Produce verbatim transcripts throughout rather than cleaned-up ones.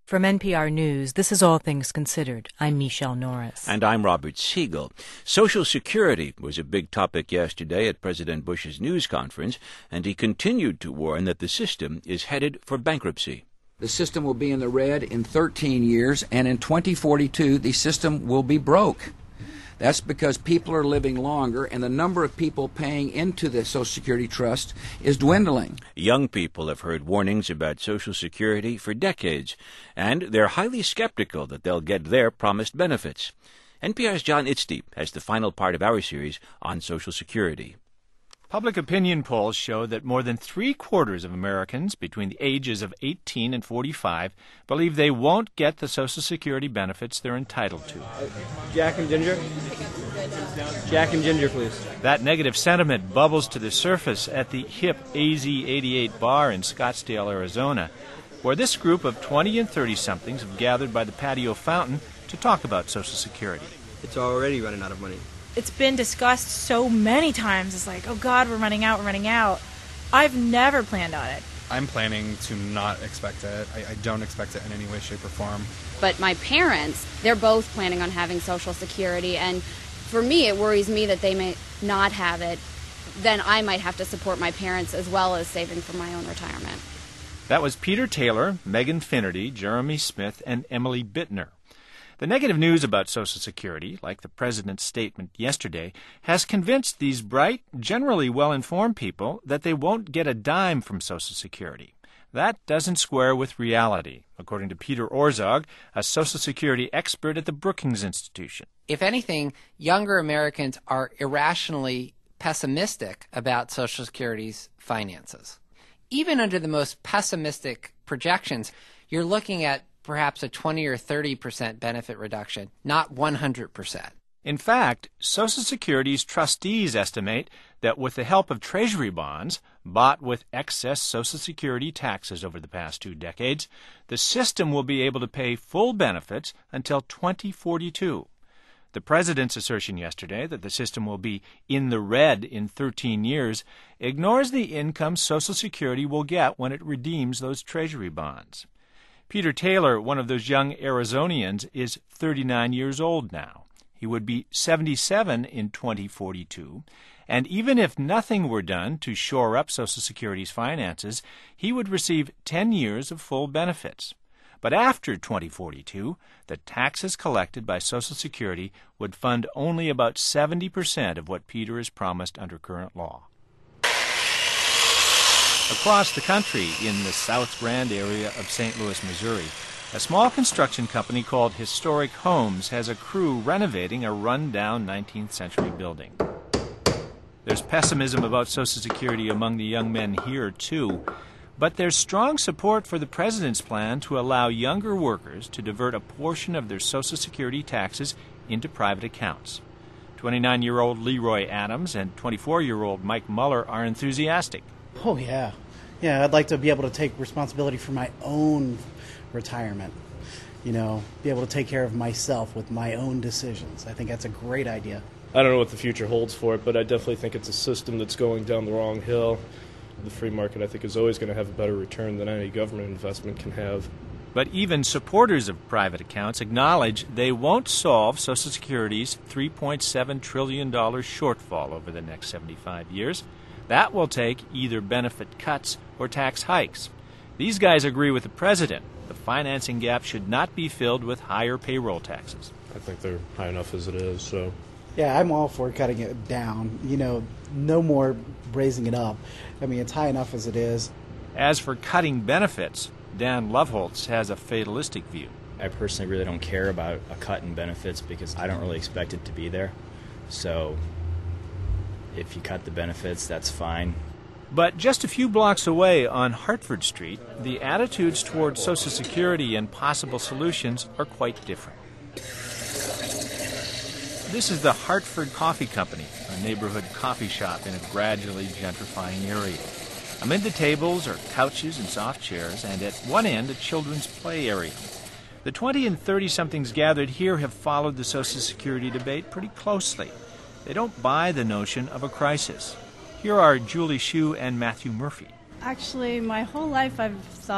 From N P R News, this is All Things Considered. I'm Michelle Norris. And I'm Robert Siegel. Social Security was a big topic yesterday at President Bush's news conference, and he continued to warn that the system is headed for bankruptcy. The system will be in the red in thirteen years, and in twenty forty-two, the system will be broke. That's because people are living longer, and the number of people paying into the Social Security Trust is dwindling. Young people have heard warnings about Social Security for decades, and they're highly skeptical that they'll get their promised benefits. N P R's John Itzdeep has the final part of our series on Social Security. Public opinion polls show that more than three-quarters of Americans between the ages of eighteen and forty-five believe they won't get the Social Security benefits they're entitled to. Jack and Ginger? Jack and Ginger, please. That negative sentiment bubbles to the surface at the hip A Z eighty-eight bar in Scottsdale, Arizona, where this group of twenty and thirty-somethings have gathered by the patio fountain to talk about Social Security. It's already running out of money. It's been discussed so many times. It's like, oh, God, we're running out, we're running out. I've never planned on it. I'm planning to not expect it. I, I don't expect it in any way, shape, or form. But my parents, they're both planning on having Social Security, and for me, it worries me that they may not have it. Then I might have to support my parents as well as saving for my own retirement. That was Peter Taylor, Megan Finnerty, Jeremy Smith, and Emily Bittner. The negative news about Social Security, like the President's statement yesterday, has convinced these bright, generally well-informed people that they won't get a dime from Social Security. That doesn't square with reality, according to Peter Orzog, a Social Security expert at the Brookings Institution. If anything, younger Americans are irrationally pessimistic about Social Security's finances. Even under the most pessimistic projections, you're looking at perhaps a twenty or thirty percent benefit reduction, not one hundred percent. In fact, Social Security's trustees estimate that with the help of Treasury bonds, bought with excess Social Security taxes over the past two decades, the system will be able to pay full benefits until twenty forty-two. The President's assertion yesterday that the system will be in the red in thirteen years ignores the income Social Security will get when it redeems those Treasury bonds. Peter Taylor, one of those young Arizonians, is thirty-nine years old now. He would be seventy-seven in twenty forty-two, and even if nothing were done to shore up Social Security's finances, he would receive ten years of full benefits. But after twenty forty-two, the taxes collected by Social Security would fund only about seventy percent of what Peter has promised under current law. Across the country, in the South Grand area of Saint Louis, Missouri, a small construction company called Historic Homes has a crew renovating a run-down nineteenth century building. There's pessimism about Social Security among the young men here, too, but there's strong support for the President's plan to allow younger workers to divert a portion of their Social Security taxes into private accounts. twenty-nine-year-old Leroy Adams and twenty-four-year-old Mike Muller are enthusiastic. Oh, yeah. Yeah, I'd like to be able to take responsibility for my own retirement. You know, be able to take care of myself with my own decisions. I think that's a great idea. I don't know what the future holds for it, but I definitely think it's a system that's going down the wrong hill. The free market, I think, is always going to have a better return than any government investment can have. But even supporters of private accounts acknowledge they won't solve Social Security's three point seven trillion dollars shortfall over the next seventy-five years. That will take either benefit cuts or tax hikes. These guys agree with the President. The financing gap should not be filled with higher payroll taxes. I think they're high enough as it is, so... Yeah, I'm all for cutting it down. You know, no more raising it up. I mean, it's high enough as it is. As for cutting benefits, Dan Loveholtz has a fatalistic view. I personally really don't care about a cut in benefits because I don't really expect it to be there. So if you cut the benefits, that's fine. But just a few blocks away on Hartford Street, the attitudes toward Social Security and possible solutions are quite different. This is the Hartford Coffee Company, a neighborhood coffee shop in a gradually gentrifying area. Amid the tables are couches and soft chairs, and at one end a children's play area. The twenty and thirty-somethings gathered here have followed the Social Security debate pretty closely. They don't buy the notion of a crisis. Here are Julie Hsu and Matthew Murphy. Actually, my whole life I've thought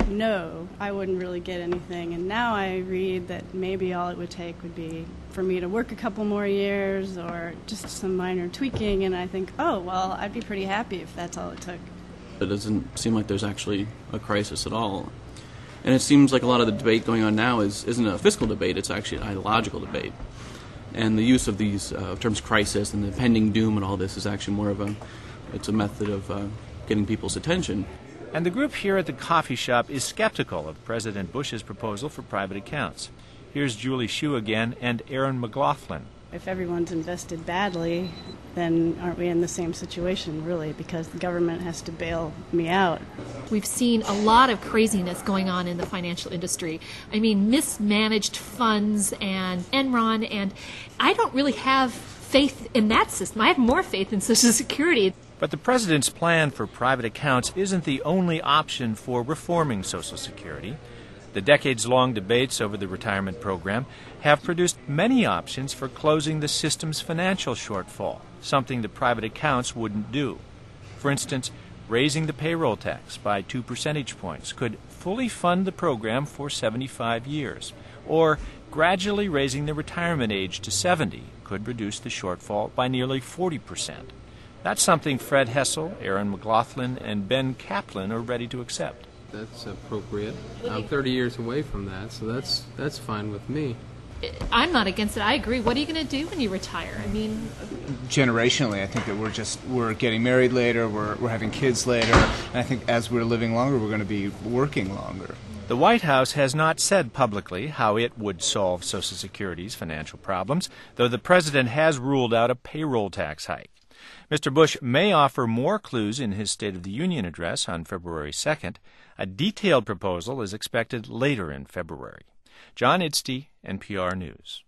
no, I wouldn't really get anything. And now I read that maybe all it would take would be for me to work a couple more years or just some minor tweaking. And I think, oh, well, I'd be pretty happy if that's all it took. It doesn't seem like there's actually a crisis at all. And it seems like a lot of the debate going on now is, isn't a fiscal debate, it's actually an ideological debate. And the use of these uh, terms crisis and the pending doom and all this is actually more of a, it's a method of uh, getting people's attention. And the group here at the coffee shop is skeptical of President Bush's proposal for private accounts. Here's Julie Hsu again and Aaron McLaughlin. If everyone's invested badly, then aren't we in the same situation, really, because the government has to bail me out? We've seen a lot of craziness going on in the financial industry. I mean, mismanaged funds and Enron, and I don't really have faith in that system. I have more faith in Social Security. But the president's plan for private accounts isn't the only option for reforming Social Security. The decades-long debates over the retirement program have produced many options for closing the system's financial shortfall, something the private accounts wouldn't do. For instance, raising the payroll tax by two percentage points could fully fund the program for seventy-five years, or gradually raising the retirement age to seventy could reduce the shortfall by nearly forty percent. That's something Fred Hessel, Aaron McLaughlin, and Ben Kaplan are ready to accept. That's appropriate. I'm thirty years away from that, so that's that's fine with me. I'm not against it. I agree. What are you going to do when you retire? I mean, generationally, I think that we're just we're getting married later, we're we're having kids later, and I think as we're living longer, we're going to be working longer. The White House has not said publicly how it would solve Social Security's financial problems, though the president has ruled out a payroll tax hike. Mister Bush may offer more clues in his State of the Union address on February second. A detailed proposal is expected later in February. John Idsty, N P R News.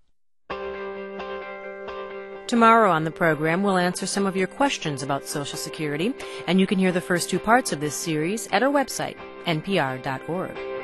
Tomorrow on the program, we'll answer some of your questions about Social Security, and you can hear the first two parts of this series at our website, N P R dot org.